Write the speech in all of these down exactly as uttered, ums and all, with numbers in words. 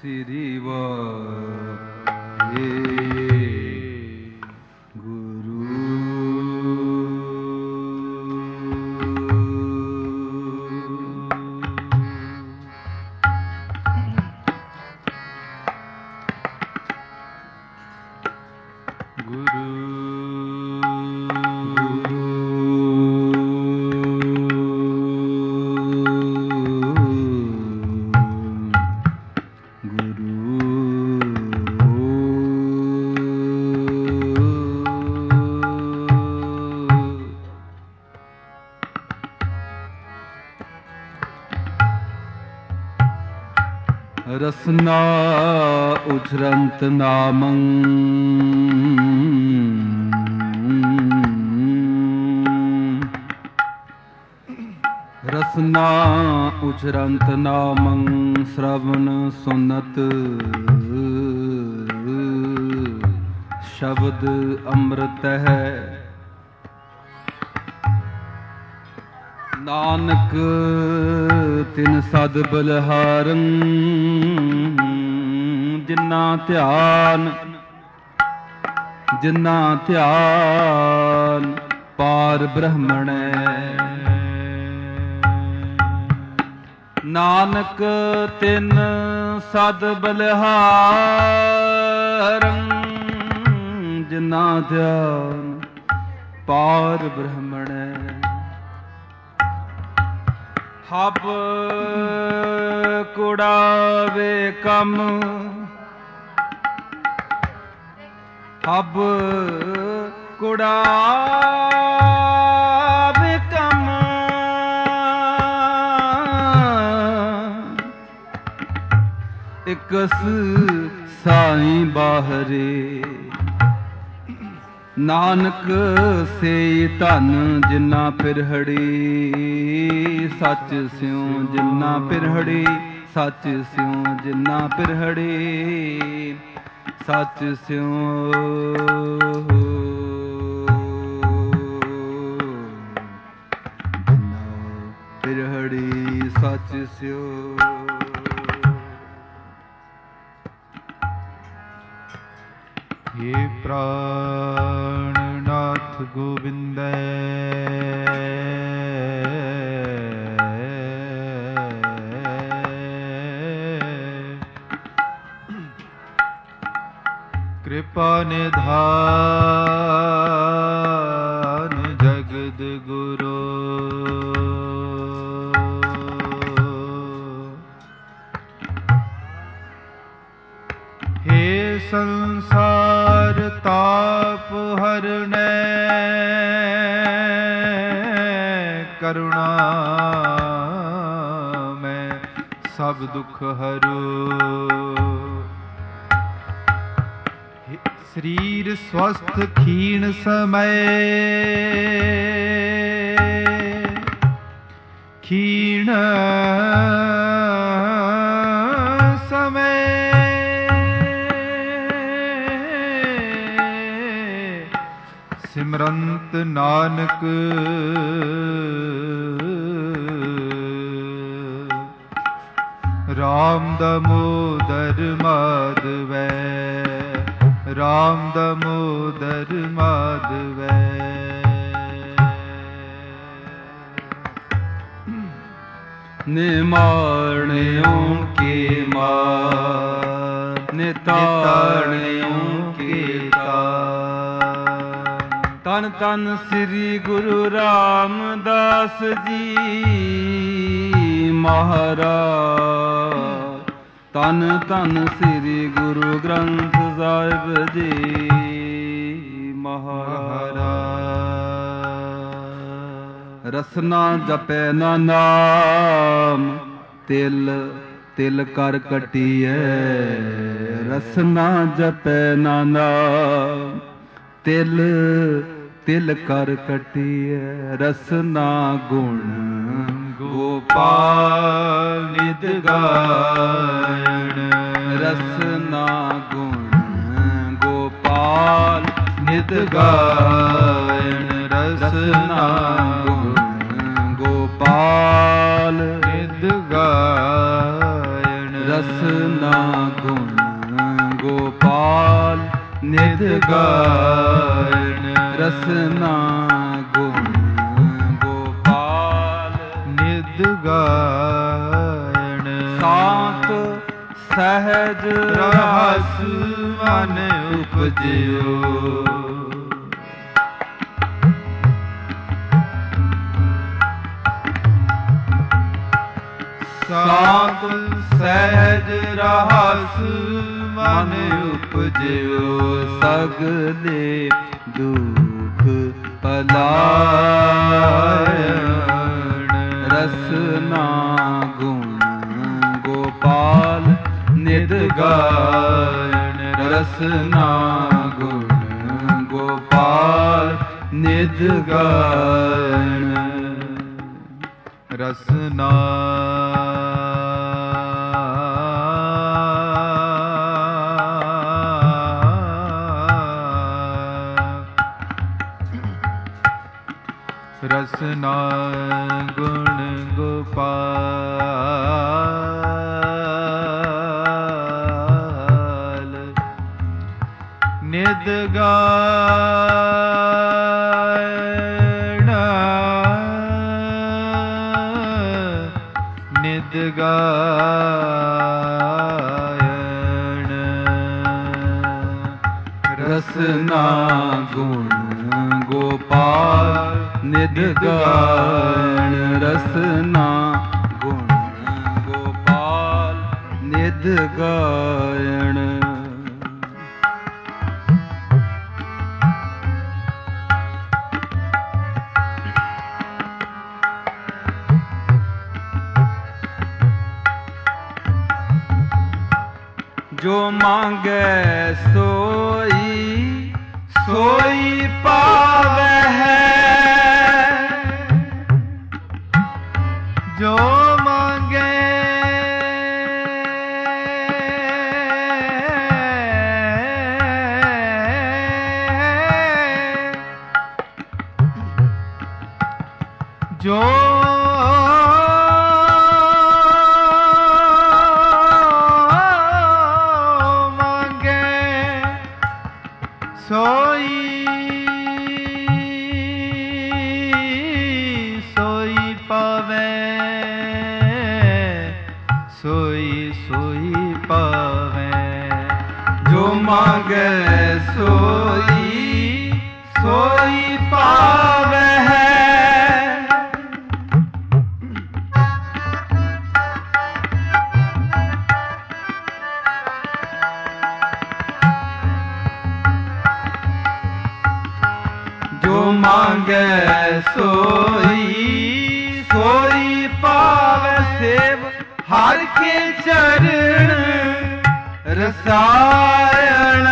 ਸ੍ਰੀ ਵਾਹਿਗੁਰੂ। ਰਸਨਾ ਉਛਰੰਤ ਨਾਮੰ ਰਸਨਾ ਉਛਰੰਤ ਨਾਮੰ ਸ਼ਰਵਨ ਸੁਨਤ ਸ਼ਬਦ ਅੰਮ੍ਰਿਤ ਹੈ। ਨਾਨਕ ਤਿਨ ਸਦ ਬਲਿਹਾਰੰ ਜਿਨਾ ਧਿਆਨ ਜਿਨਾ ਧਿਆਨ ਪਾਰ ਬ੍ਰਹਮਣੈ। ਨਾਨਕ ਤਿਨ ਸਦ ਬਲਿਹਾਰੰ ਜਿਨਾ ਧਿਆਨ ਪਾਰ ਬ੍ਰਹਮਣੈ। ਹਬ ਕੁੜਾਵੇ ਕਮ ਹਬ ਕੁੜਾਵੇ ਕਮ ਇਕਸ ਸਾਈਂ ਬਾਹਰੇ। ਨਾਨਕ ਸੇ ਧਨ ਜਿਨਾ ਪਿਰਹੜੀ ਸੱਚ ਸਿਉ ਜਿਨਾ ਪਿਰਹੜੀ ਸੱਚ ਸਿਉ ਜਿਨਾ ਪਿਰਹੜੀ ਸੱਚ ਸਿਉ ਜਿਨਾ ਪਿਰਹੜੀ ਸੱਚ ਸਿਉ। हे प्राणनाथ गोविंदै कृपा निधान जगद गुरु। हे संसार ताप हरनै करुणा मैं सब दुख हरो। शरीर स्वस्थ क्षीण समय क्षीण समय सिमरंत नानक राम दामोदर माधवै राम दामोदर माधवै। निमाणियों के मार निताणियों के तार। तन तन श्री गुरु रामदास जी महाराज। तन तन श्री गुरु ग्रंथ साहिब जी महाराज। रसना जपै ना नाम तिल तिल कर कटिए। रसना जपै ना नाम तिल तिल कर कटिए। रसना गुण गोपाल नित गायन। रसना गुण गोपाल नित गायन। रसना गुण गोपाल नित गायन। रस ਰਸਨਾ ਗੁਣ ਗੋਪਾਲ ਨਿਧ ਗਾਇਨ ਰਸਨਾ ਗੁਣ ਗੋਪਾਲ ਨਿਧ ਗਾਇਨ ਸਾਤ ਸਹਿਜ ਰਹਸ ਮਨ ਉਪਜਿਓ ਸਾਤ ਸਹਿਜ ਰਹਸ ਮਨ ਉਪਜਿਓ ਸਗਲੇ ਦੁਖ ਪਲਾਇਣ ਰਸਨਾ ਗੁਣ ਗੋਪਾਲ ਨਿਧ ਗਾਇਣ ਰਸਨਾ ਗੁਣ ਗੋਪਾਲ ਨਿਧ ਗਾਇਣ ਰਸਨਾ ਰਸਨਾ ਗੁਣ ਗੋਪਾਲ ਨਿਧ ਗਾਇਣ ਨਿਧ ਗਾਇਣ ਰਸਨਾ ਗੁਣ ਗੋਪਾਲ ਨਿਧ ਗਾਇਣ ਰਸਨਾ ਗੁਣ ਗੋਪਾਲ ਨਿਧ ਗਾਇਣ ਜੋ ਮੰਗੈ ਸੋਈ ਸੋਈ ਪਾਵਹਿ ਜੋ ਮੰਗੇ ਜੋ ਸੋਈ ਸੋਈ ਪਾਵੇ ਸੋਈ ਸੋਈ ਪਾਵੇ ਜੋ ਮੰਗੈ ਸੋਈ ਸੋਈ ਪਾਵਹਿ ਜੋ ਮੰਗੈ ਸੋਈ ਸੋਈ ਪਾਵੈ ਸੇਵ ਹਰ ਕੇ ਚਰਨ ਰਸਾਇਣ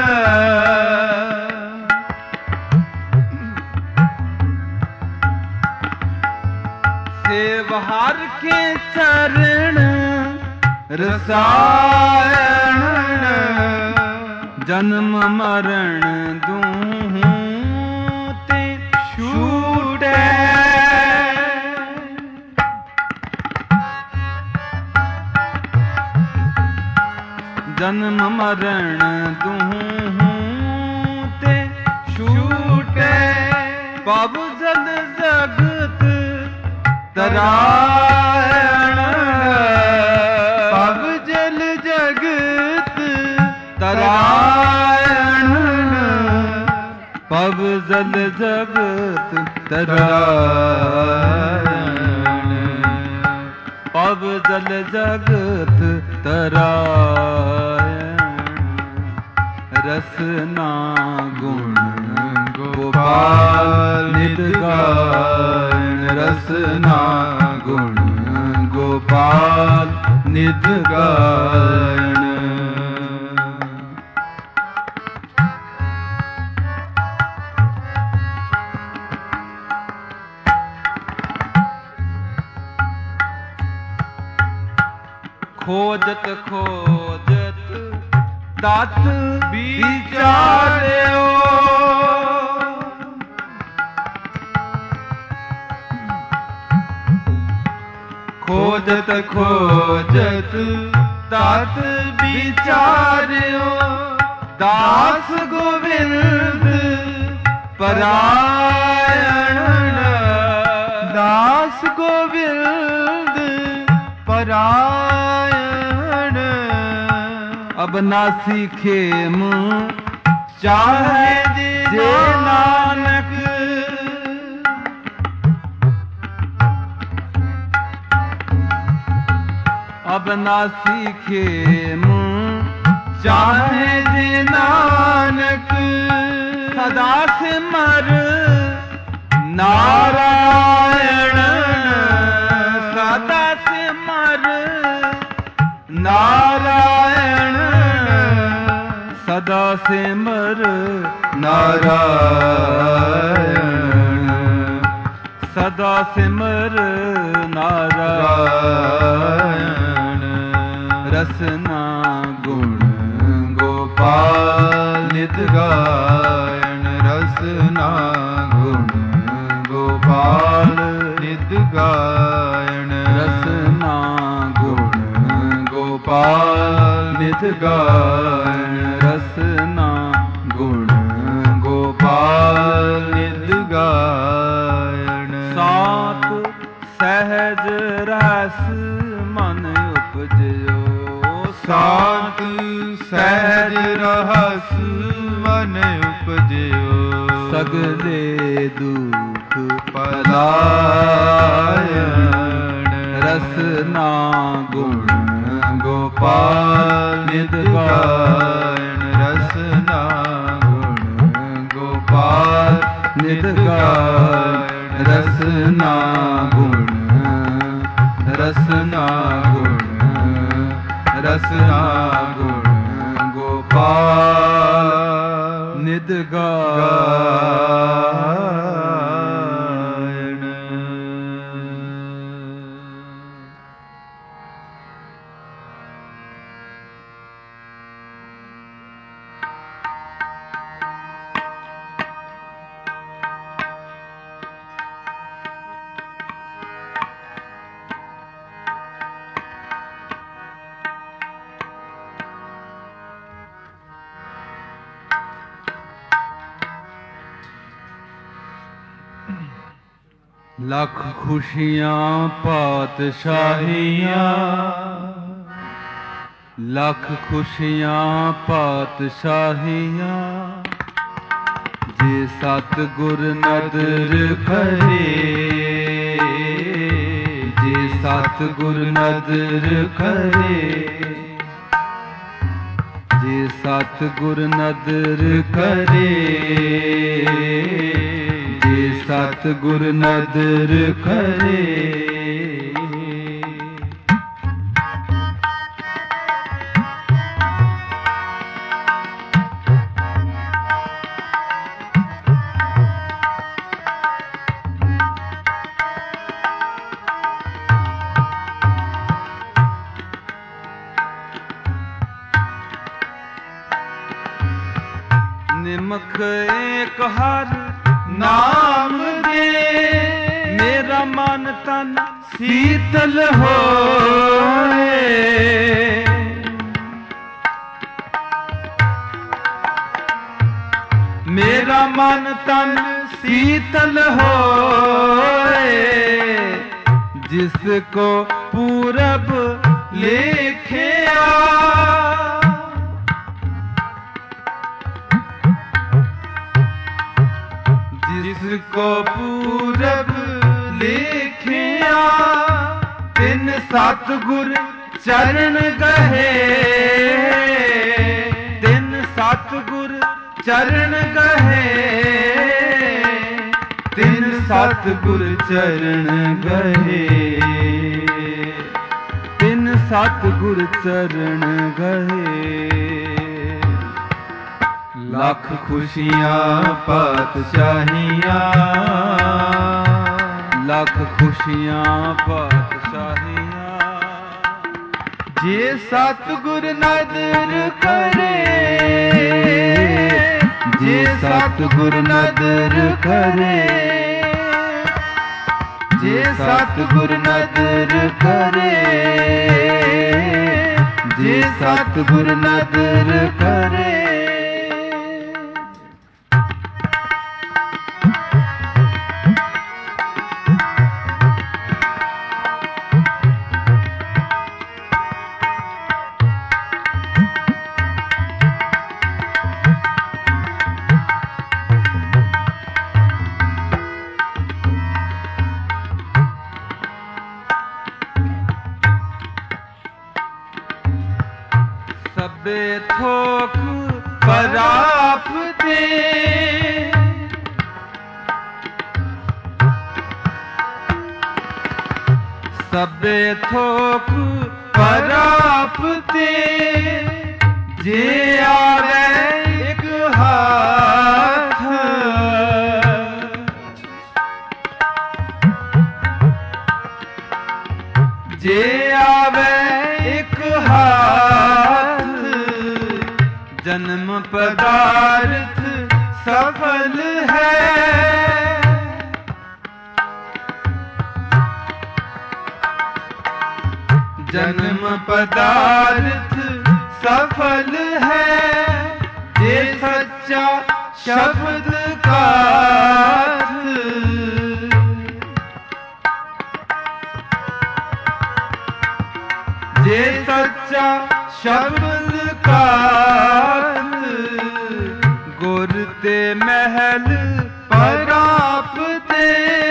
ਸੇਵ ਹਰ ਕੇ ਚਰਨ ਰਸਾਇਣ ਜਨਮ ਮਰਨ ਦੂਹੂ ਤੇ ਛੂਟੈ ਜਨਮ ਮਰਨ ਦੂਹੂ ਤੇ ਛੂਟੈ ਪਵ ਜਲ ਜਗਤ ਤਰਾਇਣ ਪਵ ਜਲ ਜਗਤ ਤਰਾਇਣ ਪਵ ਜਲ ਜਗਤ ਤਰਾਇਣ ਪਵ ਜਲ ਜਗਤ ਤਰਾਇਣ ਰਸਨਾ ਗੁਣ ਗੋਪਾਲ ਨਿਧ ਗਾਇਣ ਰਸਨਾ ਗੁਣ ਗੋਪਾਲ ਨਿਧ ਗਾਇਣ ਖੋਜਤ ਖੋਜਤ ਤਤ ਵਿਚਾਰਿਓ ਖੋਜਤ ਖੋਜਤ ਤਤ ਵਿਚਾਰਿਓ ਦਾਸ ਗੋਬਿੰਦ ਪਰਾਇਣ ਦਾਸ ਗੋਬਿੰਦ ਪਰਾਇਣ ਅਬਨਾਸੀ ਖੇਮ ਚਾਹੇ ਜੇ ਨਾਨਕ ਅਬਨਾਸੀ ਖੇਮ ਚਾਹੇ ਜੇ ਨਾਨਕ ਸਦਾ ਸਿਮਰ ਨਾਰਾਇਣ ਸਦਾ ਸਿਮਰ ਨਾਰਾਇਣ ਸਦਾ ਸਿਮਰ ਨਾਰਾਇਣ ਸਦਾ ਸਿਮਰ ਨਾਰਾਇਣ ਰਸਨਾ ਗੁਣ ਗੋਪਾਲ ਨਿਤ ਗਾਇਣ ਰਸਨਾ ਗੁਣ ਗੋਪਾਲ ਨਿਤ ਗਾਇਣ ਰਸਨਾ ਗੁਣ ਗੋਪਾਲ ਨਿਤ ਗਾਇਣ ਰਸਨਾ ਗੁਣ ਗੋਪਾਲ ਨਿਤ ਗਾਇਣ ਸਾਤ ਸਹਿਜ ਰਸ ਮਨ ਉਪਜਿਓ ਸਾਤ ਸਹਿਜ ਰਹਸ ਮਨ ਉਪਜਿਓ ਸਗਲੇ ਦੁਖ ਪਲਾਇਣ ਰਸਨਾ ਗੁਣ ਗੋਪਾਲ ਨਿਤ ਗਾਇਣ ਰਸਨਾ ਗੁਣ ਗੋਪਾਲ ਨਿਤ ਗਾਇਣ ਰਸਨਾ ਗੁਣ ਰਸਨਾ ਗੁਣ ਰਸਨਾ ਗੁਣ ਗੋਪਾਲ ਨਿਤ ਗਾਇਣ ਲੱਖ ਖੁਸ਼ੀਆਂ ਪਾਤਸ਼ਾਹੀਆਂ ਲੱਖ ਖੁਸ਼ੀਆਂ ਪਾਤਸ਼ਾਹੀਆਂ ਜੇ ਸਤਿਗੁਰ ਨਦਰ ਕਰੇ ਜੇ ਸਤਿਗੁਰ ਨਦਰ ਕਰੇ ਜੇ ਸਤਿਗੁਰ ਨਦਰ ਕਰੇ ਜੇ ਸਤਿਗੁਰ ਨਦਰ ਕਰੇ ਨਿਮਖ ਏਕ ਹਰ ਨਾਮ ਦੇ ਮੇਰਾ ਮਨ ਤਨ ਸੀਤਲ ਹੋਏ ਮੇਰਾ ਮਨ ਤਨ ਸੀਤਲ ਹੋਏ ਜਿਸ ਕੋ ਪੂਰਬ ਲਿਖਿਆ ਜਿਸ ਕੋ ਪੂਰਬ ਲਿਖਿਆ ਤਿਨ ਸਤਿਗੁਰ ਚਰਨ ਗਏ ਤਿਨ ਸਤਿਗੁਰ ਚਰਨ ਗਏ ਤਿਨ ਸਤਿਗੁਰ ਚਰਨ ਗਏ ਤਿਨ ਸਤਿਗੁਰ ਚਰਨ ਗਏ ਲੱਖ ਖੁਸ਼ੀਆਂ ਪਾਤਸ਼ਾਹੀਆਂ ਲੱਖ ਖੁਸ਼ੀਆਂ ਪਾਤਸ਼ਾਹੀਆਂ ਜੇ ਸਤਿਗੁਰ ਨਦਰ ਕਰੇ ਜੇ ਸਤਿਗੁਰ ਨਦਰ ਕਰੇ ਜੇ ਸਤਿਗੁਰ ਨਦਰ ਕਰੇ ਜੇ ਸਤਿਗੁਰ ਨਦਰ ਕਰੇ। ਸਭੇ ਥੋਕ ਪ੍ਰਾਪਤੇ ਸਭੇ ਥੋਕ ਪ੍ਰਾਪਤੇ ਜੇ ਆਵੇ ਇੱਕ ਹਾਥ ਜੇ ਆਵੇ ਇੱਕ ਹਾਥ ਜਨਮ ਪਦਾਰਥ ਸਫਲ ਹੈ। ਜਨਮ ਪਦਾਰਥ ਸਫਲ ਹੈ ਜੇ ਸੱਚਾ ਸ਼ਬਦ ਕਾਥ ਜੇ ਸੱਚਾ ਸ਼ਬਦ ਕਾਥ ਗੁਰ ਤੇ ਮਹਿਲ ਪ੍ਰਾਪਤੇ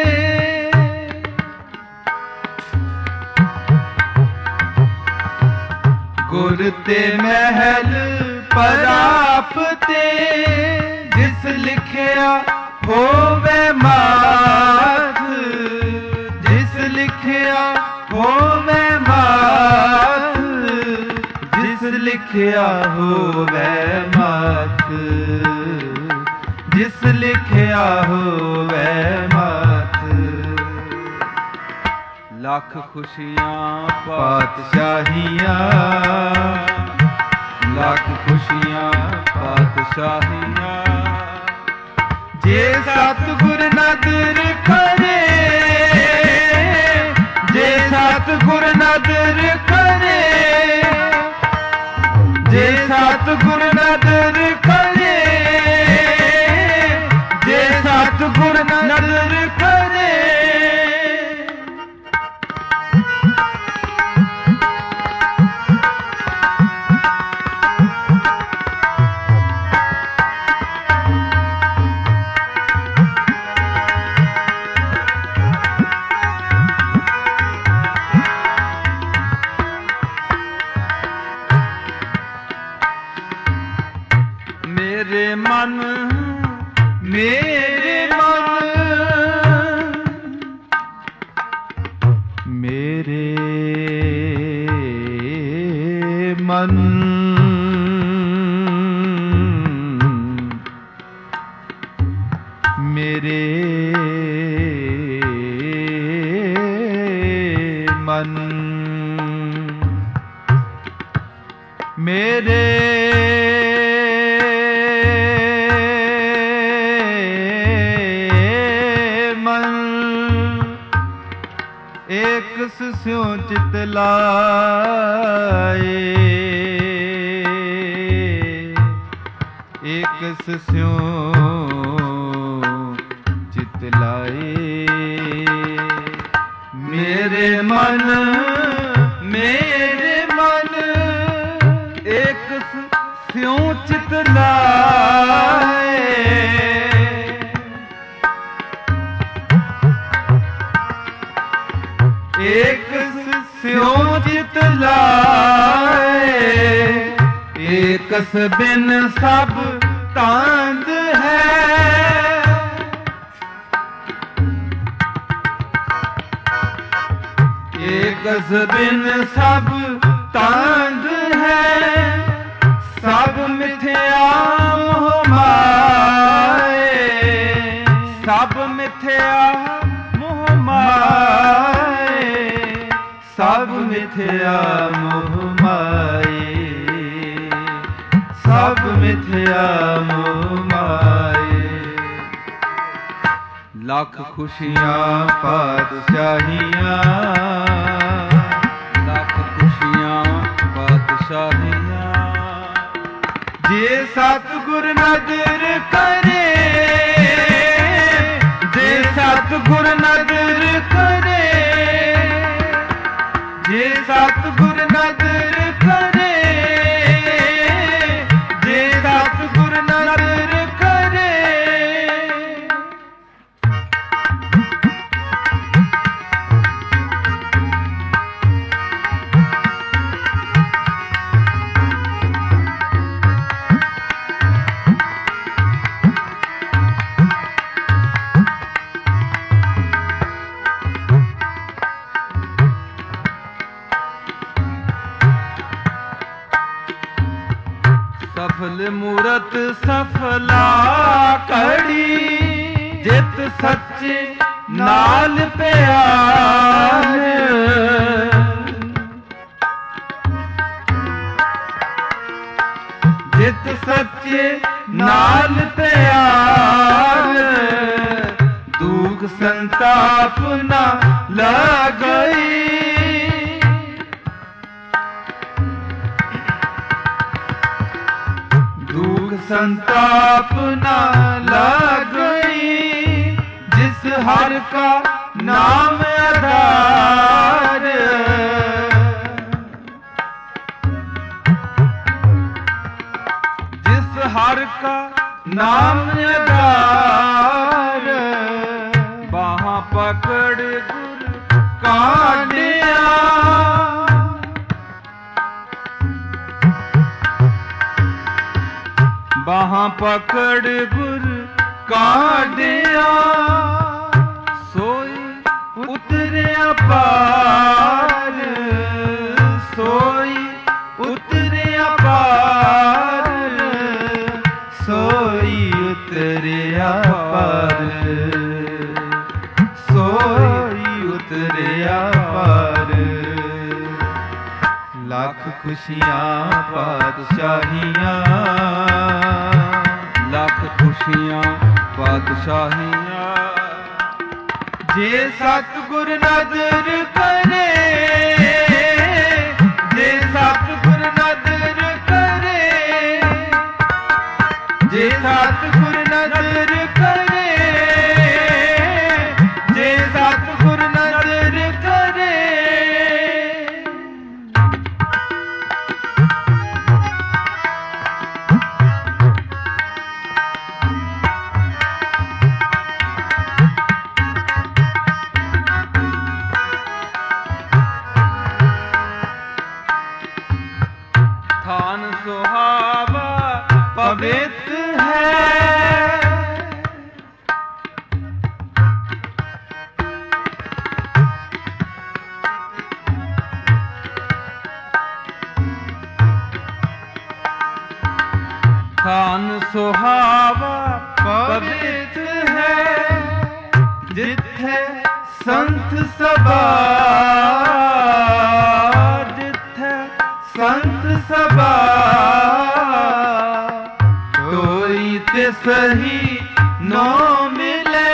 ਗੁਰ ਤੇ ਮਹਿਲ ਪ੍ਰਾਪਤੇ ਜਿਸ ਲਿਖਿਆ ਹੋਵੇ ਮਾਥ ਜਿਸ ਲਿਖਿਆ ਹੋਵੇ ਮਾਥ ਜਿਸ ਲਿਖਿਆ ਹੋਵੇ ਮਾਥ ਜਿਸ ਲਿਖਿਆ ਹੋਵੇ ਮਾਥ ਲੱਖ ਖੁਸ਼ੀਆਂ ਪਾਤਸ਼ਾਹੀਆਂ ਲੱਖ ਖੁਸ਼ੀਆਂ ਪਾਤਸ਼ਾਹੀਆਂ ਜੇ ਸਤਿਗੁਰ ਨਦਰ ਕਰੇ ਜੇ ਸਤਿਗੁਰ ਨਦਰ ਕਰੇ ਜੇ ਸਤਿਗੁਰ ਨਦਰ ਕਰੇ ਜੇ ਸਤਿਗੁਰ ਨਦਰ ਕਰੇ ਮੇਰੇ ਮਨ ਮੇਰੇ ਮਨ ਮੇਰੇ ਮਨ ਮੇਰੇ ਮਨ ਮੇਰੇ ਏਕ ਸਿਉ ਚਿਤ ਲਾਏ ਏਕ ਸਿਉ ਚਿਤ ਲਾਏ ਮੇਰੇ ਮਨ ਮੇਰੇ ਮਨ ਏਕ ਸਿਉ ਚਿਤ ਲਾਏ ਏਕ ਸਿਉ ਚਿਤ ਲਾਏ ਏਕਸ ਬਿਨ ਸਭ ਤਾਂਦ ਹੈ ਏਕਸ ਬਿਨ ਸਭ ਤਾਂਦ ਹੈ ਸਭ ਮਿਥਿਆ ਮੋਹ ਮਾਏ ਸਭ ਮਿਥਿਆ ਮੋਹ ਮਾਏ ਸਭ ਮਿਥਿਆ ਮੋਹ ਮਾਏ ਸਭ ਮਿਥਿਆ ਮੋਹ ਮਾਏ ਲੱਖ ਖੁਸ਼ੀਆਂ ਪਾਤਸ਼ਾਹੀਆਂ ਲੱਖ ਖੁਸ਼ੀਆਂ ਪਾਤਸ਼ਾਹੀਆਂ ਜੇ ਸਤਿਗੁਰ ਨਦਰ ਕਰੇ, ਜੇ ਸਤਿਗੁਰ ਨਦਰ ਕਰੇ, ਜੇ ਸਤਿਗੁਰ ਨਦਰ ਕਰੇ, ਜੇ ਸਤਿਗੁਰ ਨਦਰ ਕਰੇ। ਸਫਲ ਮੂਰਤ ਸਫਲਾ ਕੜੀ ਜਿਤ ਸੱਚੇ ਨਾਲ ਪਿਆਰ, ਜਿਤ ਸੱਚੇ ਨਾਲ ਪਿਆਰ, ਦੁਖ ਸੰਤਾਪ ਨਾ ਲਗਈ, संताप न लगई, जिस हर का नाम आधार, जिस हर का नाम आधार, बाहां पकड़ गुर काटिया, बाहां पकड़ गुर काटिया, सोई उतरिया पार, सोई उतरिया पार, सोई उतरिया पार, सोई उतरिया पार। लख खुशियां पातशाहियां, लख खुशियां पातशाहियां, जे सतगुर नदर करे, जे सतगुर नदर करे, जे सतगुर नदर करे, जे सतगुर नदर करे। थान सुहावा पवित्र है, थान सुहावा पवित्र है, जिथे संत सभा, जिथे संत सभा, कोई ते सही नो मिले,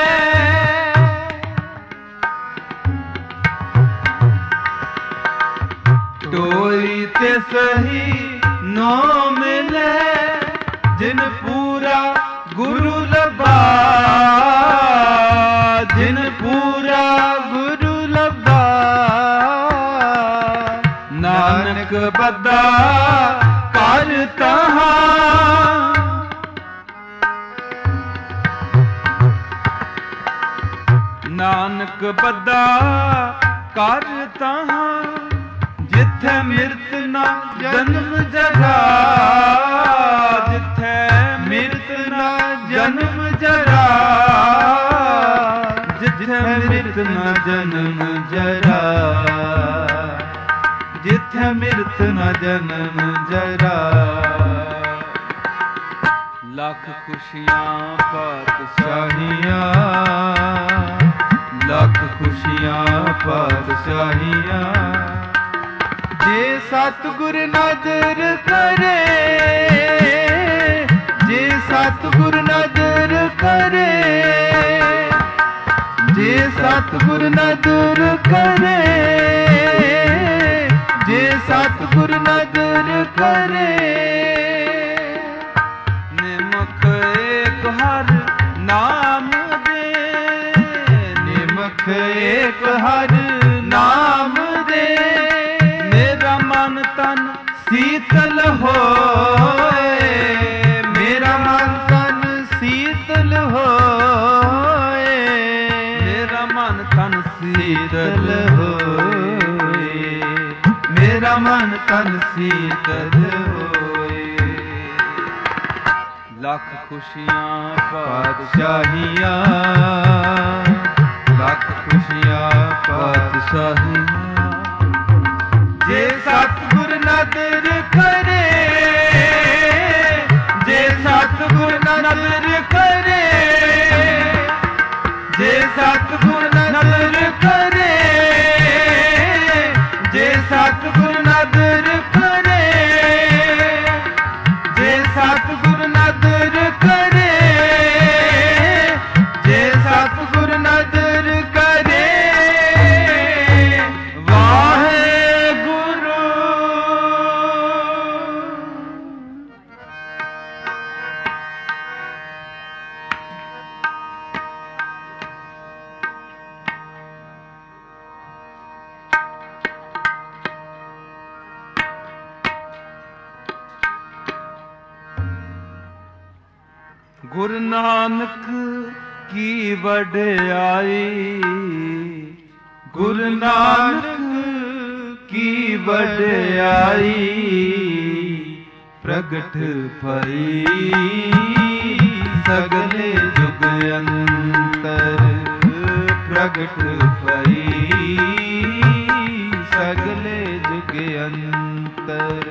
कोई ते सही नो मिले, जिन पूरा गुरु लभा, जिन पूरा गुरु लभा, नानक बदा कर तहां, नानक बदा कर तहां, जिथे मिर्त ना जन्म जरा, जिथे मिर्त ना जन्म जरा, जिथे मिर्त ना जन्म जरा, जिथे मिर्त ना जन्म जरा। लख खुशियां पातशाहियां, लख खुशियां पातशाहियां, जे सतगुर नदर करे, जे सतगुर नदर करे, जे सतगुर नदर करे, जे सतगुर नदर करे। ਲੇਪ ਹਰ ਨਾਮ ਦੇ, ਮੇਰਾ ਮਨ ਤਨ ਸੀਤਲ ਹੋਏ, ਮੇਰਾ ਮਨ ਤਨ ਸੀਤਲ ਹੋਏ, ਮੇਰਾ ਮਨ ਤਨ ਸੀਤਲ ਹੋਏ, ਮੇਰਾ ਮਨ ਤਨ ਸੀਤਲ ਹੋਏ। ਲੱਖ ਖੁਸ਼ੀਆਂ ਪਾਤਸ਼ਾਹੀਆਂ, ਲੱਖ ਖੁਸ਼ੀਆਂ ਪਾਤਸ਼ਾਹੀਆਂ, ਜੇ ਸਤਿਗੁਰ ਨਦਰ ਕਰੇ, ਜੇ ਸਤਿਗੁਰ ਨਦਰ ਕਰੇ, ਜੇ ਸਤਿਗੁਰ ਨਦਰ ਕਰੇ, ਜੇ ਸਤਿਗੁਰ ਨਦਰ ਕਰੇ, ਜੇ ਸਤਿਗੁਰ ਨਦਰ ਕਰੇ, ਜੇ ਸਤਿਗੁਰ ਨਦਰ ਕਰੇ, ਵਾਹਿਗੁਰੂ। ਗੁਰੂ ਨਾਨਕ ਕੀ ਵਡਿਆਈ, ਗੁਰੂ ਨਾਨਕ ਕੀ ਵਡਿਆਈ, ਪ੍ਰਗਟ ਭਈ ਸਗਲੇ ਜੁਗ ਅੰਤਰ, ਪ੍ਰਗਟ ਭਈ ਸਗਲੇ ਜੁਗ ਅੰਤਰ।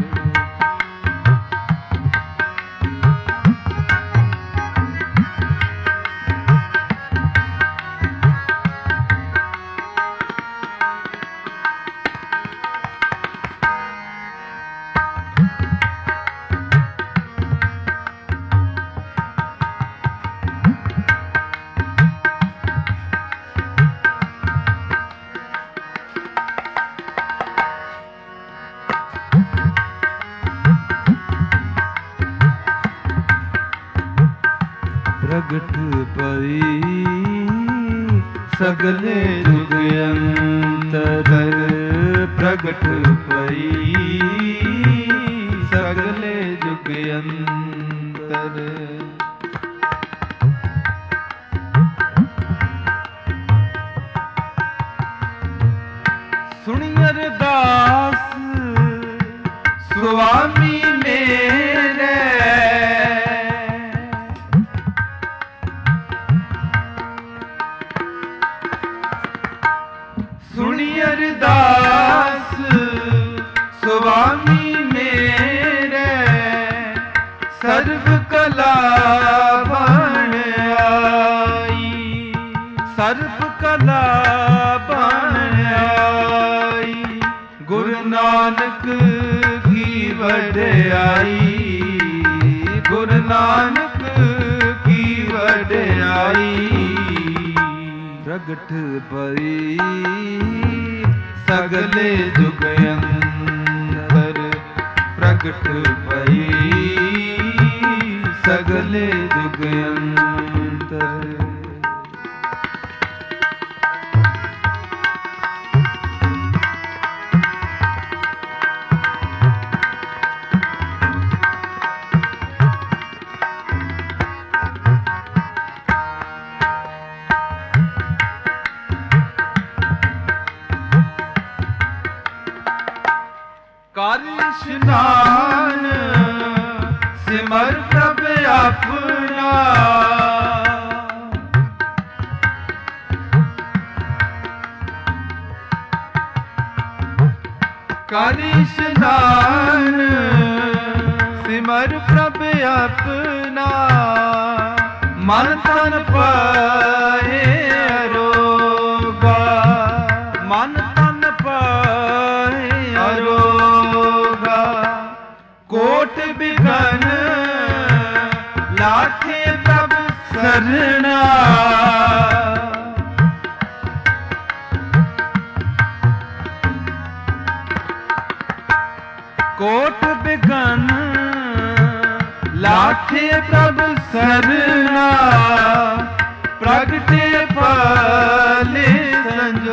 ਪ੍ਰਗਟ ਪਈ ਸਗਲੇ ਜੁਗ ਅੰਤਰ, ਪ੍ਰਗਟ ਪਈ ਸਗਲੇ ਜੁਗ ਅੰਤਰ। ਸੁਣੀ ਅਰਦਾਸ ਸੁਆਮੀ ਮੇਰੇ, ਸੁਣੀ ਅਰਦਾਸ ਸੁਆਮੀ ਮੇਰੇ, ਸਰਬ ਕਲਾ ਬਣ ਆਈ, ਸਰਬ ਕਲਾ ਬਣ ਆਈ, ਗੁਰੂ ਨਾਨਕ ਕੀ ਵਡਿਆਈ, ਗੁਰੂ ਨਾਨਕ ਕੀ ਵਡਿਆਈ, ਪ੍ਰਗਟ ਪਈ ਸਗਲੇ ਜੁਗ ਅੰਤਰ, ਪ੍ਰਗਟ ਪਈ ਸਗਲੇ ਜੁਗ ਅੰਤਰ। ਕਰ ਇਸ਼ਨਾਨ ਸਿਮਰ ਪ੍ਰਭ ਆਪਣਾ, ਕਰ ਇਸ਼ਨਾਨ ਸਿਮਰ ਪ੍ਰਭ ਆਪਣਾ, ਮਨ ਤਨ ਪਾਏ ਅਰੋਗਾ, ਮਨ ਤਨ ਪਾਏ ਅਰੋਗਾ, ਕੋਟ ਬਿਘਨ ਲਾਖੇ ਪ੍ਰਭ ਸਰਣਾ, ਕੋਟ ਬਿਘਨ ਲਾਖੇ ਪ੍ਰਭ ਸਰਣਾ, ਪ੍ਰਗਟੇ ਪਾਲੇ ਸੰਜ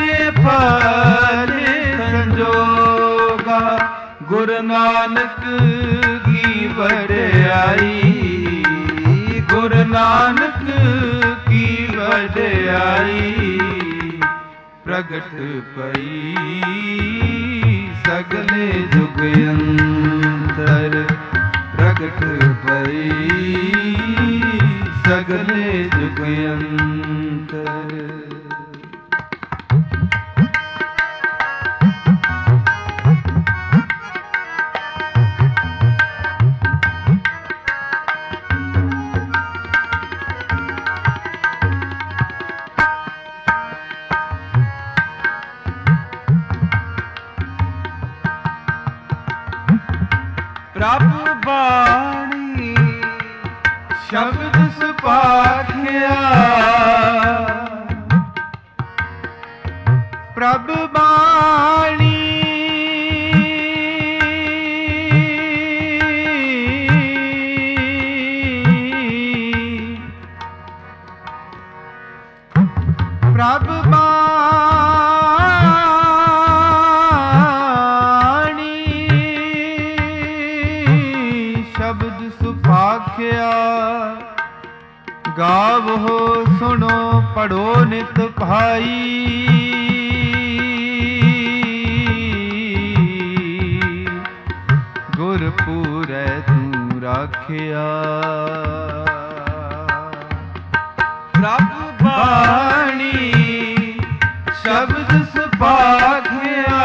ਆਪਣੇ ਫਲ ਸੰਜੋਗਾ। ਗੁਰੂ ਨਾਨਕ ਕੀ ਵਡਿਆਈ, ਗੁਰੂ ਨਾਨਕ ਕੀ ਵਡਿਆਈ, ਪ੍ਰਗਟ ਪਈ ਸਗਲੇ ਜੁਗ ਅੰਤਰ, ਪ੍ਰਗਟ ਪਈ ਸਗਲੇ ਜੁਗ ਅੰਤਰ। ਪ੍ਰਭ ਬਾਣੀ ਸ਼ਬਦ ਸੁਭਾਖਿਆ, ਪ੍ਰਭ ਬਾਣੀ ਪ੍ਰਭ ਸ਼ਬਦ ਸੁਭਾਖਿਆ। ਗਾਵੋ ਸੁਣੋ ਪੜੋ ਨਿਤ ਭਾਈ, ਗੁਰਪੂਰੈ ਤੂੰ ਰਾਖਿਆ। ਪ੍ਰਭ ਬਾਣੀ ਸ਼ਬਦ ਸੁਭਾਖਿਆ,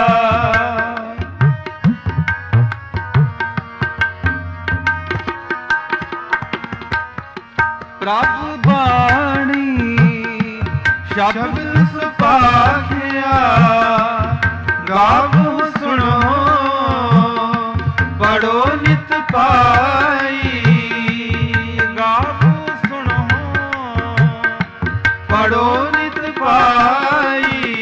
ਪ੍ਰਭ ਬਾਣੀ ਸ਼ਬਦ ਸੁਭਾਖਿਆ। ਗਾਵੋ ਸੁਣੋ ਪੜੋ ਨਿਤ ਭਾਈ, ਗਾਵੋ ਸੁਣੋ ਪੜੋ ਨਿਤ ਭਾਈ,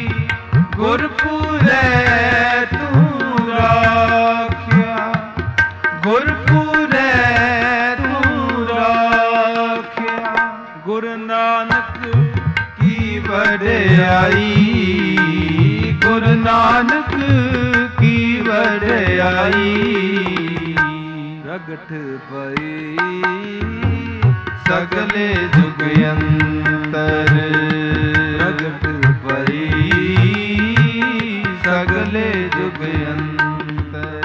ਗੁਰਪੂਰੈ ਤੂੰ ਰਾਖਿਆ, ਗੁਰਪੂਰੈ ਤੂੰ ਰਾਖਿਆ। ਗੁਰੂ ਨਾਨਕ ਕੀ ਵਡਿਆਈ, ਗੁਰੂ ਨਾਨਕ ਕੀ ਵਡਿਆਈ, ਪ੍ਰਗਟ ਪਈ ਸਗਲੇ ਜੁਗ ਅੰਤਰ, ਪ੍ਰਗਟ ਪਈ ਸਗਲੇ ਜੁਗ ਅੰਤਰ।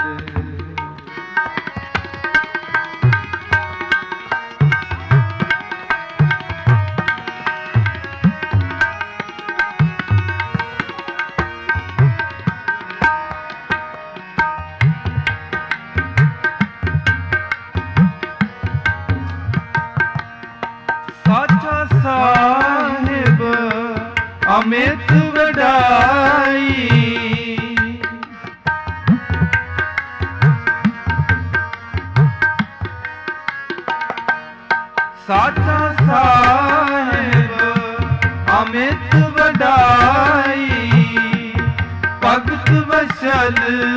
ਸਾਚਾ ਸਾਹਿਬ ਅਮਿਤ ਵਡਾਈ, ਸਾਚਾ ਸਾਹਿਬ ਅਮਿਤ ਵਡਾਈ, ਭਗਤ ਵਸ਼ਲ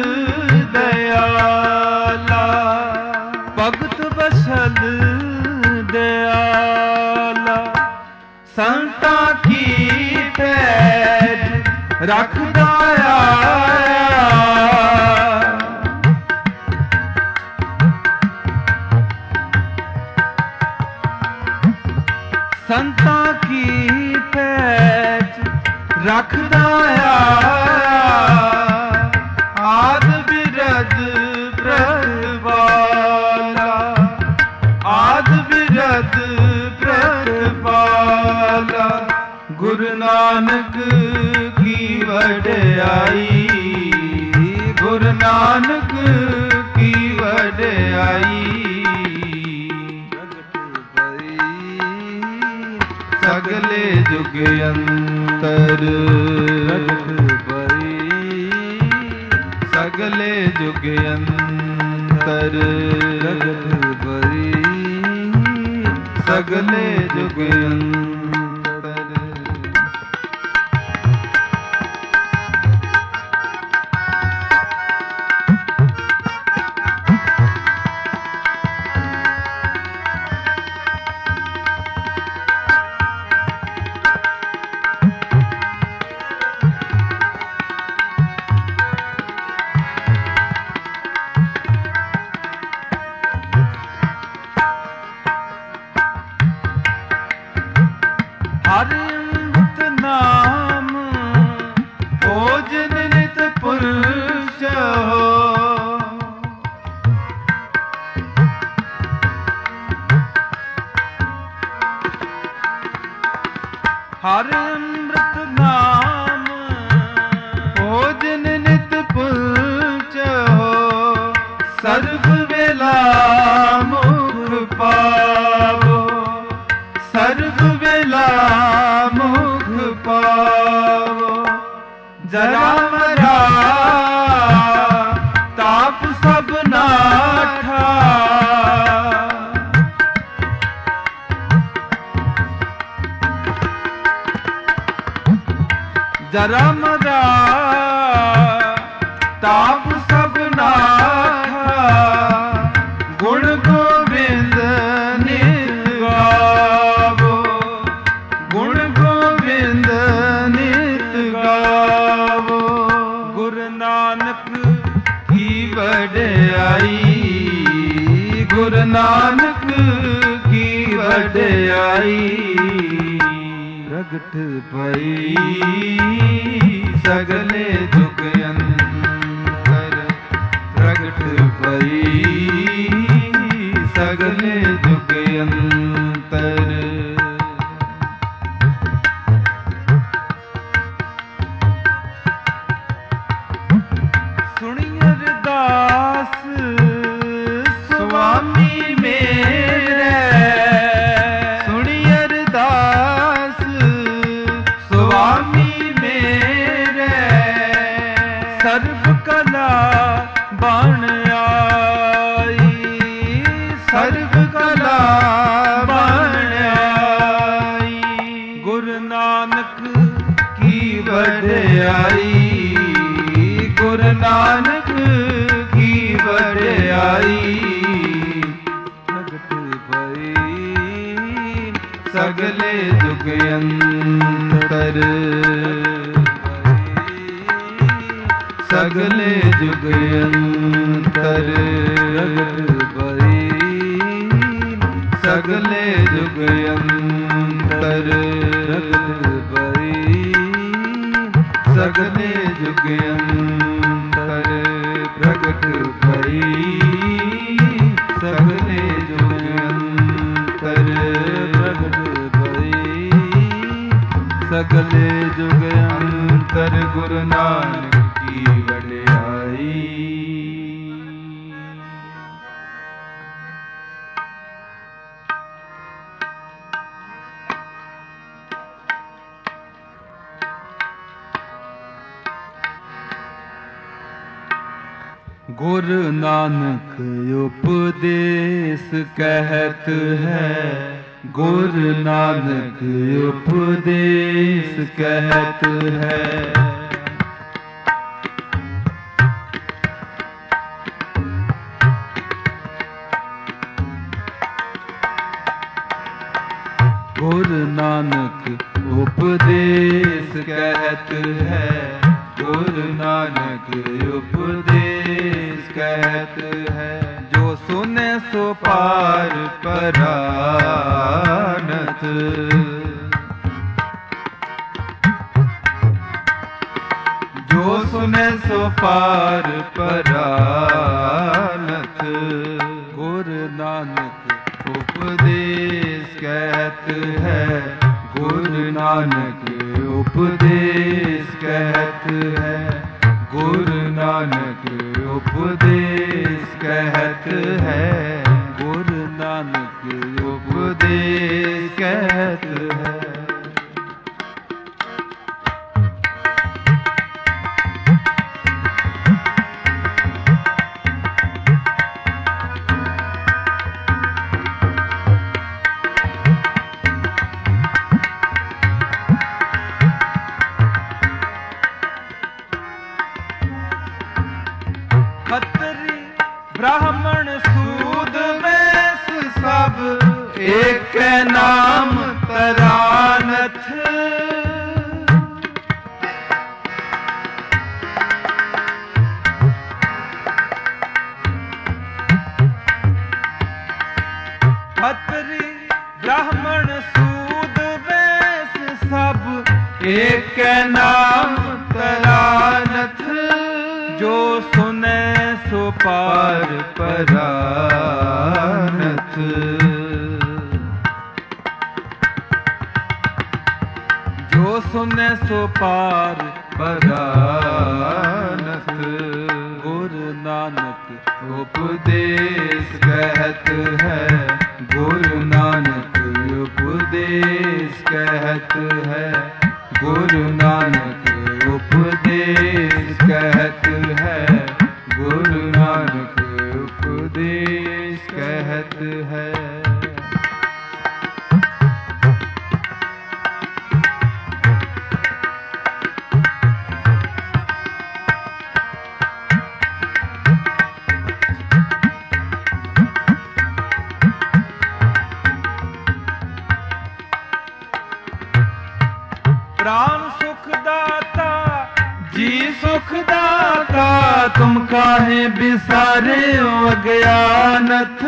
ਦਇਆਲਾ, ਭਗਤ ਬਸਲ ਦਿਆਲਾ। ਸੰਤਾਂ ਕੀ ਪੈਜ ਰੱਖਦਾ ਆਇਆ, ਸੰਤਾਂ ਕੀ ਪੈਜ ਰੱਖਦਾ ਆਇਆ, ਆਦ ਬਿਰਦ ਪ੍ਰਤਪਾਲਾ, ਆਦ ਬਿਰਦ ਪ੍ਰਤਪਾਲਾ। ਗੁਰੂ ਨਾਨਕ ਕੀ ਵਡਿਆਈ, ਗੁਰੂ ਨਾਨਕ ਕੀ ਵਡਿਆਈ, ਸਗਲੇ ਜੁਗ ਅੰਤਰ, ਸਗਲੇ ਜੁਗ ਅੰਤਰ, ਸਗਲੇ ਜੁਗ ਅੰਤਰ। जरा मरा ताप सब नाठा। जरा मरा ताप सब नाठा। गुण गोविंद नित गावो, गुण गोविंद नित गावो। गुरु नानक की वड्याई, गुरु नानक की वड्याई। प्रगट भई सगले जुग अंतर, प्रगट भई सगले जुग अंतर। सुनी अरदास स्वामी मेरे, सुनी अरदास स्वामी मेरे। सर्व कला बन आई, सर्व कला बन आई। गुरु नानक की वड्याई, गुरु नानक की वड्याई। प्रगट भई सगले जुग अंतर, सगले जुग अंतर। प्रगट भई सगले जुग अंतर, प्रगट भई सगले जुग अंतर। प्रगट भई सगले जुग अंतर, प्रगट भई सगले जुग अंतर। गुरु नानक की वड्याई। गुरु नानक उपदेश कहत है, गुरु नानक उपदेश कहत है। गुरु नानक उपदेश कहत है, गुरु नानक उपदेश कहत है। जो सुने सो पार परानत, जो सुने सो पार परानत। गुरु नानक उपदेश कहत है, गुरु नानक उपदेश कहत है। गुरु नानक उपदेश कहत है, गुरु नानक उपदेश कहत है। खत्री ब्राह्मण सूद वैस सब एक नाम तरानथ। खत्री ब्राह्मण सूद वैस सब एक नाम तरानथ। जो सुने सो पार परानथ। जो सुने सो पार परानथ। गुरु नानक उपदेश कहत है, गुरु नानक उपदेश कहत है। गुरु नानक उपदेश उपदेश कहत है, गुरु नानक उपदेश कहत है। प्राण सुख दाता जी सुख दाता, तुम काहे बिसारे हो अज्ञानथ।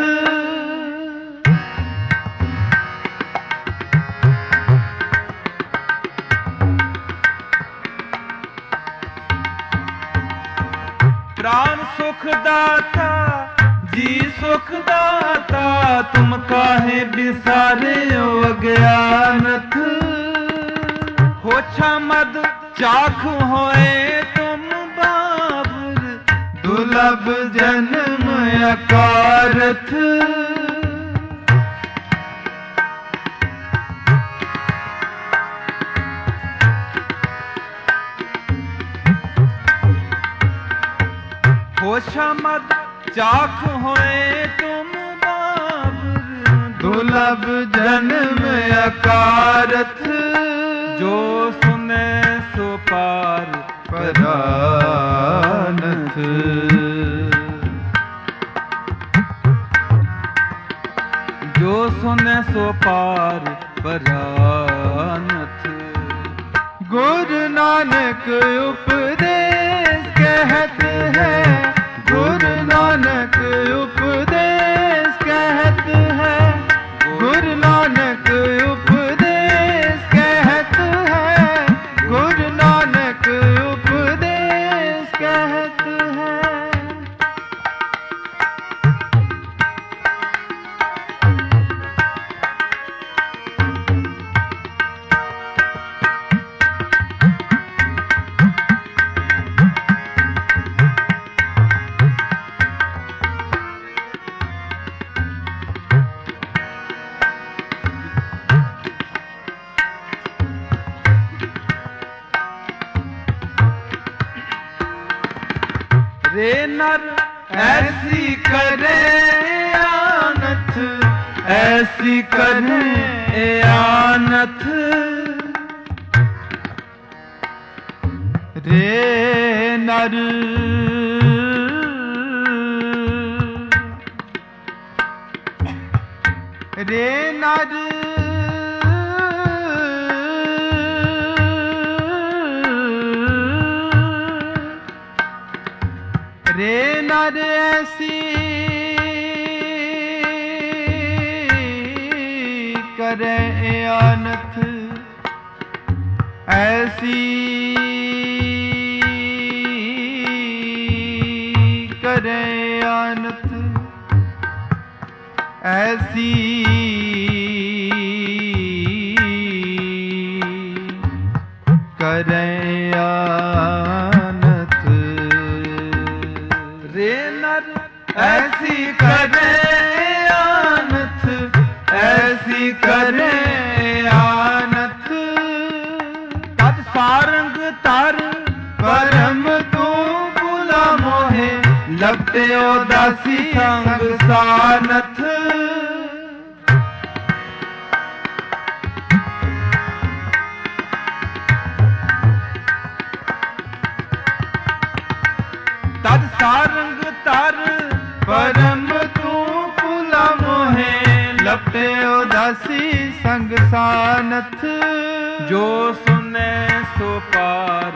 प्राण सुख दाता जी सुख दाता, तुम काहे बिसारे हो अज्ञानथ। होछा मद चाख होए तुम बाबर, दुर्लभ जन्म अकारथ। होछा मद चाख होए तुम बाबर, दुर्लभ जन्म अकारथ। जो सुने सो पार परानथ। जो सुने सो पार परानथ। गुरु नानक उपदेश कहत है, गुरु नानक उपदेश कहत है, गुरु नानक उपदेश कहत है, गुरु नानक उपदेश कहत है। रे नर ऐसी करे आनथ, ऐसी करे आनथ। रे नर रे नर रे नर ऐसी करे आनथ, ऐसी करे आनथ, ऐसी करे आनथ। रे नर ऐसी करे आनथ, ऐसी करे आनथ। तद सारंग तर परम तू बुला मोहे, लपटे उदासी संग सानथ। तद सारंग तर परम तू बुला मोहे, लपटे उदासी संग सानथ। जो सुने सो पार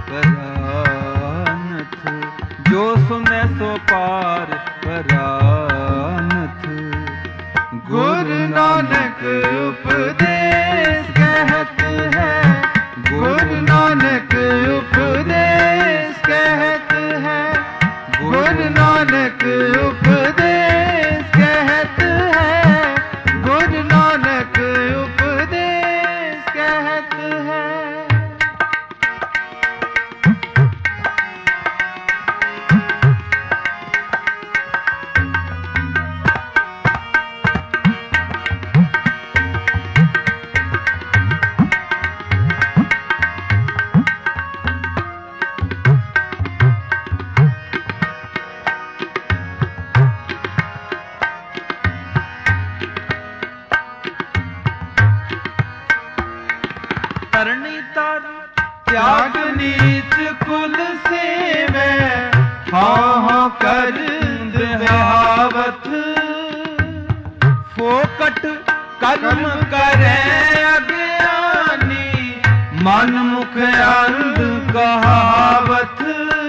परानथ, जो सुने सो पार परानथ। गुरु नानक उपदेश कहत है, गुरु नानक उपदेश कहत है, गुरु नानक उपदेश कहत है, गुरु नानक उपदेश कहत है। ਦਰਦ ਬਿਹਾਵਤ। ਫੋਕਟ ਕਰਮ ਕਰੈ ਅਗਿਆਨੀ, ਮਨ ਮੁਖ ਅੰਧ ਕਹਾਵਤ।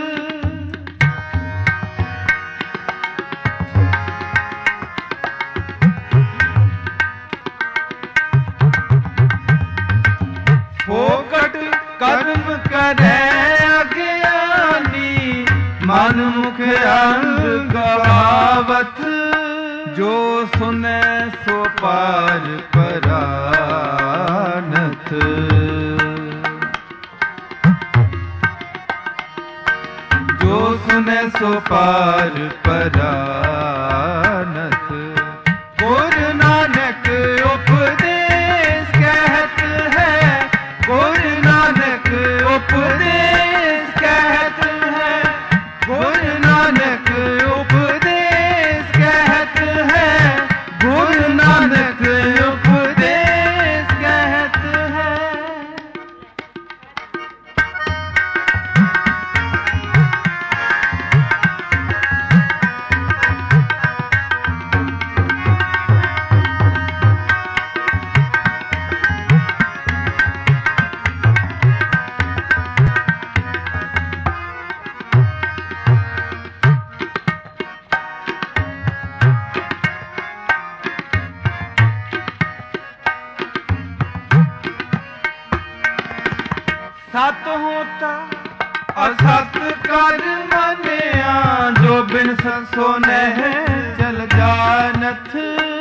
ਫੋਕਟ ਕਰਮ ਕਰੈ ਅਗਿਆਨੀ, ਮਨ ਮੁਖ ਅੰਧ ਕਹਾਵਤ। ਜੋ ਸੁਨੈ ਸੋ ਪਾਰ ਪਰਾਨਥ। ਜੋ ਸੁਨੈ ਸੋ ਪਾਰ ਪਰਾਨਥ। ਗੁਰ ਨਾਨਕ ਉਪਦੇਸ਼ ਕਹਿਤ ਹੈ, ਗੁਰ ਨਾਨਕ ਉਪਦੇਸ਼ ਕਹਿਤ ਹੈ, ਗੁਰ ਨਾਨਕ ਉਪਦੇਸ਼ ਕਹਿਤ ਹੈ, ਗੁਰ ਨਾਨਕ ਉਪਦੇਸ਼ ਕਹਿਤ ਹੈ। ਸਤ ਹੋਤਾ ਅਸਤ ਕਰ ਮੰਨਿਆ, ਜੋ ਬਿਨ ਸੋ ਨਹਿ ਚਲ ਜਾਨਥ।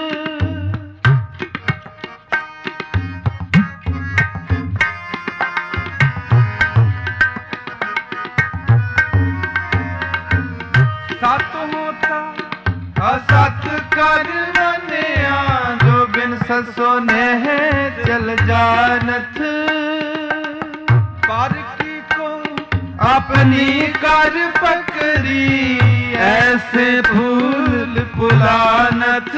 ਸਤ ਹੋਤਾ ਅਸਤ ਕਰ ਮੰਨਿਆ, ਜੋ ਬਿਨ ਸੋ ਨਹਿ ਚਲ ਜਾਨਥ। ਪਰ ਕੀ ਕੋ ਆਪਣੀ ਕਰ ਪਕੜੀ, ਐਸੇ ਫੂਲ ਪੁਲਾਨਥ।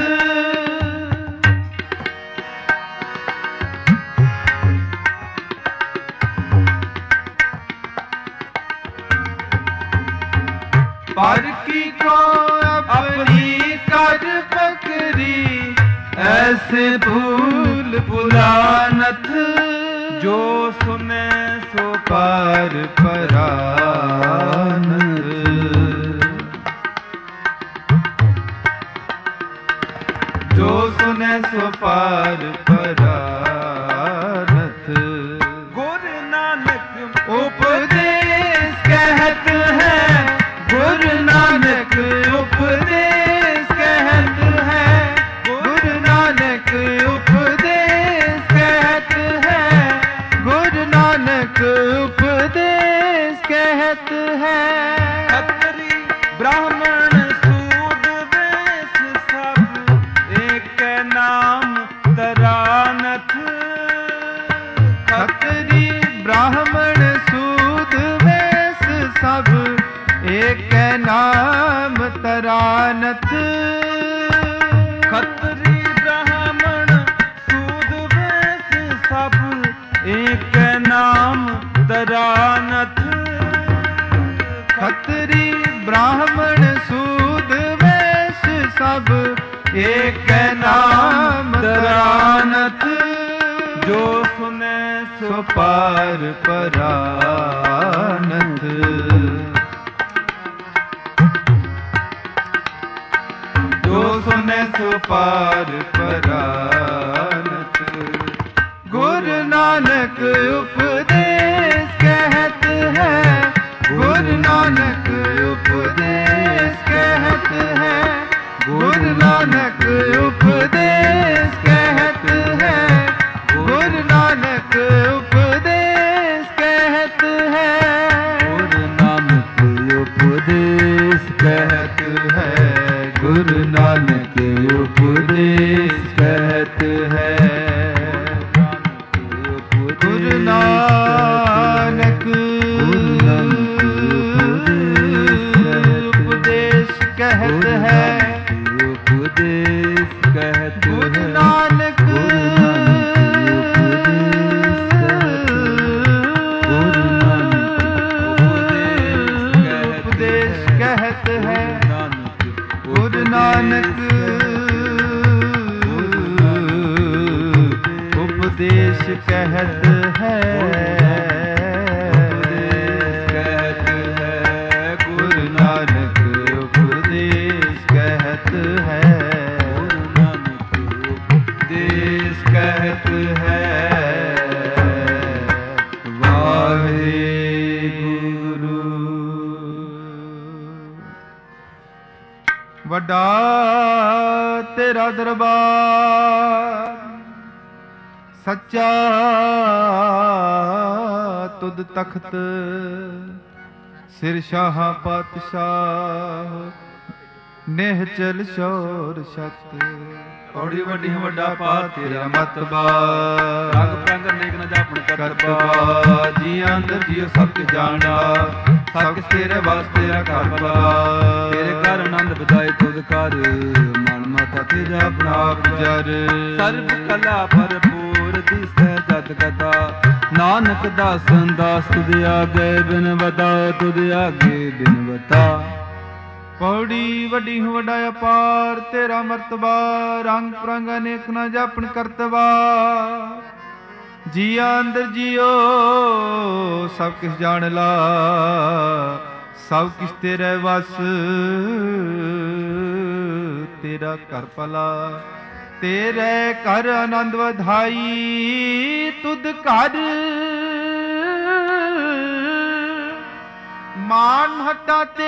ਪਰ ਕੀ ਕੋ ਆਪਣੀ ਕਰ ਪਕੜੀ, ਐਸੇ ਫੂਲ ਪੁਲਾਨਥ। ਜੋ ਸੁਨੈ ਸੋ ਪਾਰ ਪਰਾਨਥ। ਜੋ ਸੁਨੈ ਸੋ ਪਾਰ ਪਰਾਨਥ। ਗੁਰ ਨਾਨਕ ਉਪਦੇਸ਼ ਕਹਿਤ ਹੈ, ਗੁਰ ਨਾਨਕ ਉਪਦੇਸ਼ ਕਹਿਤ ਹੈ, ਗੁਰ ਨਾਨਕ ਉਪਦੇਸ਼ ਕਹਿਤ ਹੈ, ਗੁਰ ਨਾਨਕ ਉਪਦੇਸ਼ ਕਹਿਤ ਹੈ। ਖੱਤਰੀ ਬ੍ਰਾਹਮਣ ਸੂਦ ਵੇਸ ਸਭ, ਏਕੈ ਨਾਮ ਤਰਾਨਥ। ਖੱਤਰੀ ਬ੍ਰਾਹਮਣ ਸੂਦ ਵੇਸ ਸਭ, ਏਕੈ ਨਾਮ ਤਰਾਨਥ। ਖੱਤਰੀ ਬ੍ਰਾਹਮਣ ਸੂਦ ਵੇਸ ਸਭ, ਏਕੈ ਨਾਮ ਤਰਾਨਥ। ਖੱਤਰੀ ਬ੍ਰਾਹਮਣ ਸੂਦ ਵੇਸ ਸਭ, ਏਕੈ ਨਾਮ ਤਰਾਨਥ। ਜੋ ਸੁਨੈ ਸੋ ਪਾਰ ਪਰਾਨਥ। ਜੋ ਸੁਨੈ ਸੋ ਪਾਰ ਪਰਾਨਥ। ਗੁਰ ਨਾਨਕ ਉਪਦੇਸ਼ ਕਹਿਤ ਹੈ, ਗੁਰ ਨਾਨਕ ਉਪਦੇਸ਼ ਕਹਿਤ ਹੈ, ਗੁਰ ਨਾਨਕ ਉਪਦੇਸ਼ ਕਹਿਤ ਹੈ, ਗੁਰ ਨਾਨਕ ਉਪਦੇਸ਼ ਕਹਿਤ ਹੈ। ਗੁਰ ਨਾਨਕ ਉਪਦੇਸ਼ ਕਹਿਤ ਹੈ, ਗੁਰ ਨਾਨਕ ਉਪਦੇਸ਼ ਕਹਿਤ ਹੈ। ਗੁਰ ਨਾਨਕ ਉਪਦੇਸ਼ ਕਹਿਤ ਹੈ, ਉਪਦੇਸ਼ ਕਹਿਤ ਗੁਰ ਹੈ। ਨਾਨਕ ਉਪਦੇਸ਼ ਕਹਿਤ ਹੈ। ਗੁਰੂ ਨਾਨਕ ਉਪਦੇਸ਼ ਕਹਿਤ ਹੈ, ਕਹਿਤ ਹੈ ਗੁਰੂ ਨਾਨਕ ਉਪਦੇਸ਼ ਕਹਿਤ ਹੈ, ਗੁਰੂ ਨਾਨਕ ਉਪਦੇਸ਼ ਕਹਿਤ ਹੈ। ਵੱਡਾ ਤੇਰਾ ਦਰਬਾਰ ਸੱਚਾ ਤੁਧ ਤਖਤ, ਸਿਰ ਸ਼ਾਹ ਪਾਤਸ਼ਾਹ ਨਿਹਚਲ ਸ਼ੌਰ ਛਤ। ਔੜੀ ਵੱਡੀ ਵੱਡਾ ਪਾ ਤੇਰਾ ਮਤਬਾ ਰੰਗ ਪ੍ਰੰਗ ਨੇਕ ਨ ਜਾਪਣ ਕਰਤਬਾ। ਕਰਤਬਾ ਜੀ ਅੰਦਰ ਜੀਉ ਸਭ ਕੁ ਜਾਣਦਾ, ਸਭ ਕੁਛ ਤੇਰੇ ਵਾਸਤੇ ਆ ਘਰ ਪਲਾ। ਤੇਰੇ ਘਰ ਆਨੰਦ ਵਧਾਏ ਤੁਧ ਕਰ, ਮਨ ਮਾਤਾ ਤੇਰਾ ਆਪ ਜਰ ਸਰਬ ਕਲਾ ਭਰਪੂਰ ਦਿਸੈ ਜਤ ਕਥਾ। ਨਾਨਕ ਦਾਸਨ ਦਾਸ ਤੁਧ ਆਗੇ ਬਿਨ ਬਤਾ, ਤੁਧ ਆਗੇ ਬਿਨ ਬਤਾ। ਪੌੜੀ ਵੱਡੀ ਹੋ ਵੱਡਾ ਅਪਾਰ ਤੇਰਾ ਮਰਤਬਾ, ਰੰਗ ਪ੍ਰੰਗ ਅਨੇਕ ਨਾ ਜਾਪਣ ਕਰਤਬਾ। ਜੀਆ ਅੰਦਰ ਜੀਓ ਸਭ ਕਿਛ ਜਾਣ ਲਾ, ਸਭ ਕਿਛ ਤੇਰੇ ਵਸ ਤੇਰਾ ਘਰ ਭਲਾ। ਤੇਰੇ ਘਰ ਆਨੰਦ ਵਧਾਈ ਤੁਧ ਘਰ, ਮਾਨ ਹਟਾ ਤੇ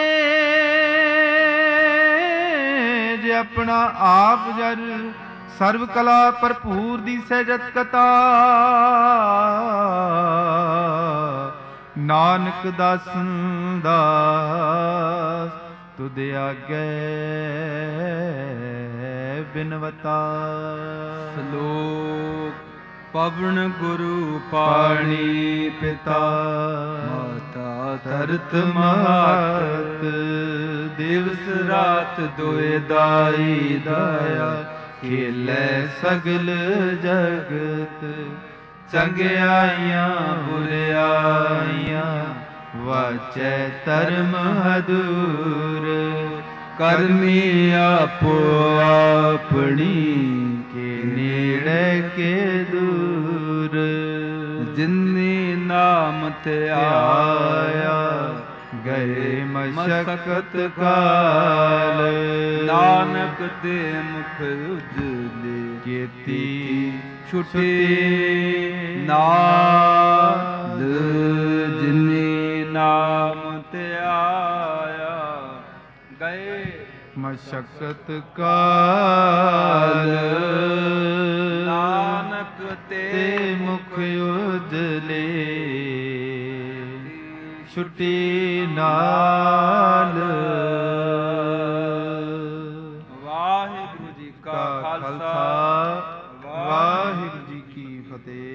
ਜੇ ਆਪਣਾ ਆਪ ਜਰ। ਸਰਬ ਕਲਾ ਭਰਪੂਰ ਦੀ ਸਹਿਜਤ ਕਥਾ, ਨਾਨਕ ਦਾਸਨ ਦਾਸ ਤੁਧ ਆਗੇ ਬਿਨਵਤਾ। ਸ਼ਲੋਕ ਪਵਨ ਗੁਰੂ ਪਾਣੀ ਪਿਤਾ, ਮਾਤਾ ਧਰਤ ਮਾਤ, ਦਿਵਸ ਰਾਤ ਦੋਇ ਦਾਈ ਦਾਇਆ। ਖੇਲੇ ਸਗਲ ਜਗਤ, ਚੰਗਿਆਈਆਂ ਬੁਰਿਆਈਆਂ, ਵਾਚੈ ਧਰਮ ਹਦੂਰ। ਕਰਮੀ ਆਪੋ ਆਪਣੀ, ਕੇ ਨੇੜੇ ਕੇ ਦੂਰ। ਜਿਨੀ ਨਾਮ ਤੇ ਆਇਆ, ਗਏ ਮਸ਼ਕਤ ਕਾਲ। ਨਾਨਕ ਦੇ ਮੁਖ ਉਜਲੇ, ਕੀਤੀ ਛੁਟੀ ਨਾਲ। ਜਿਨੀ ਨਾਮ ਤੇ ਆਇਆ, ਗਏ ਮਸ਼ਕਤ ਕਾਲ। ਨਾਨਕ ਤੇ ਮੁਖ ਉਜਲੇ, ਛੁੱਟੀ ਨਾਲ। ਵਾਹਿਗੁਰੂ ਜੀ ਕਾ ਖਾਲਸਾ, ਵਾਹਿਗੁਰੂ ਜੀ ਕੀ ਫਤਿਹ।